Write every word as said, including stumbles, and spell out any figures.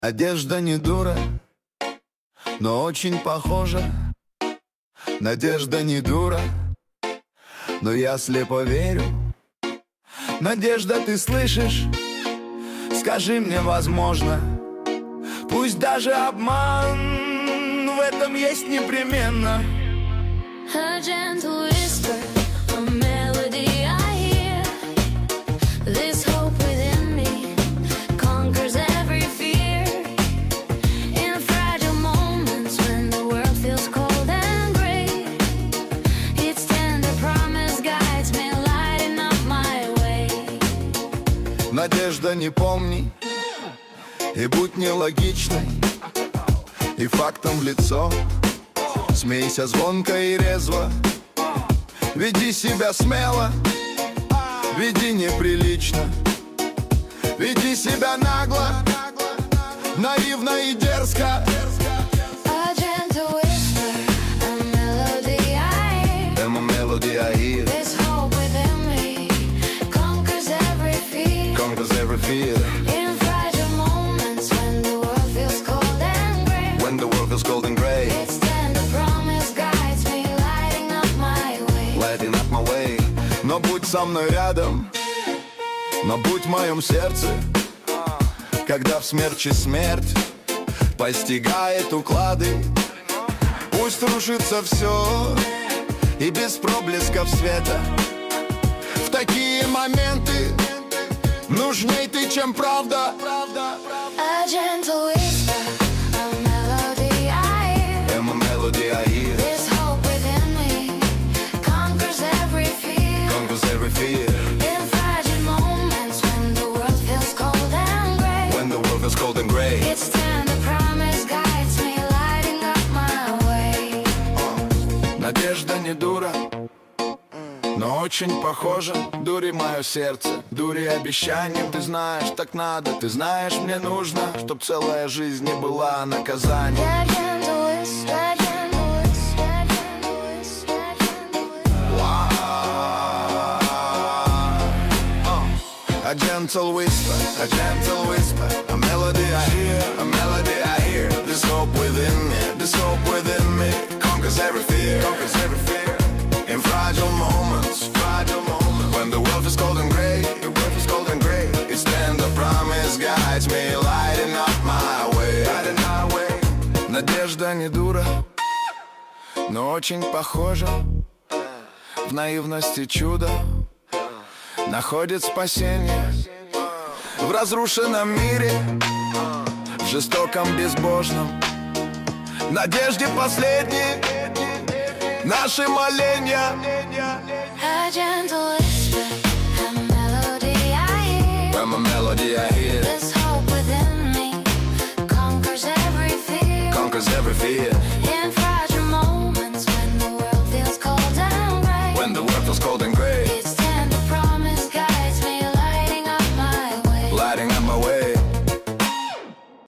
Одежда не дура, но очень похожа. Надежда не дура, но я слепо верю. Надежда, ты слышишь? Скажи мне, возможно, пусть даже обман, в этом есть непременно. A gentle whisper, a melody I hear. This hope within me conquers every fear. In fragile moments when the world feels cold and gray, its tender promise guides me, lighting up my way. Надежда, не помни и будь нелогичной, и фактом в лицо смейся звонко и резво. Веди себя смело, веди неприлично, веди себя нагло, наивно и дерзко. A gentle whisper, a melody I hear. And a melody I hear This hope within me conquers every fear. conquers every fear. In fragile moments when the world feels cold and gray, When the world feels cold and gray, its tender promise guides me, lighting up my way. lighting up my way. Но будь со мной рядом, но будь в моем сердце, когда в смерче смерть постигает уклады. Пусть рушится все и без проблесков света. В такие моменты нужней ты, чем правда. A gentle whisper, a melody I hear. And a melody I hear This hope within me conquers every fear. conquers every fear. In fragile moments when the world feels cold and gray, When the world feels cold and gray, its tender promise guides me, lighting up my way. надежда не дура, но очень похожа. Дури мое сердце, дури обещанием. Ты знаешь, так надо, ты знаешь, мне нужно, чтоб целая жизнь не была наказанием. That gentle whisper, that gentle whisper, that gentle whisper, that gentle whisper. A gentle whisper, a gentle whisper, a melody I hear, a melody I hear. This hope within me, this hope within me conquers every fear, conquers every fear. In fragile moments, fragile moments, when the world is cold and gray, the world is cold and gray, its tender promise guides me, lighting up my way, lighting my way. Надежда не дура, но очень похожа. В наивности чудо находит спасение в разрушенном мире, в жестоком, безбожном. Надежде последней наши моления. A gentle whisper, a melody I hear. From a melody I hear This hope within me conquers every fear. conquers every fear.